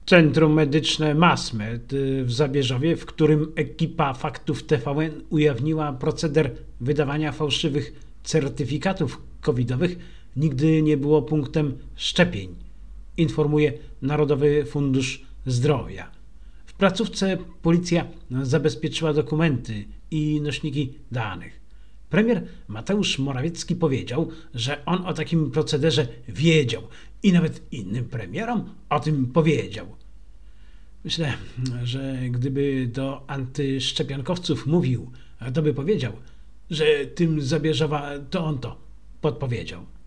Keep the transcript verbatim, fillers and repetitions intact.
Centrum Medyczne MASMED w Zabierzowie, w którym ekipa Faktów T V N ujawniła proceder wydawania fałszywych certyfikatów covidowych, nigdy nie było punktem szczepień, informuje Narodowy Fundusz Zdrowia. W placówce policja zabezpieczyła dokumenty i nośniki danych. Premier Mateusz Morawiecki powiedział, że on o takim procederze wiedział i nawet innym premierom o tym powiedział. Myślę, że gdyby do antyszczepionkowców mówił, to by powiedział, że tym z Zabierzowa to on to podpowiedział.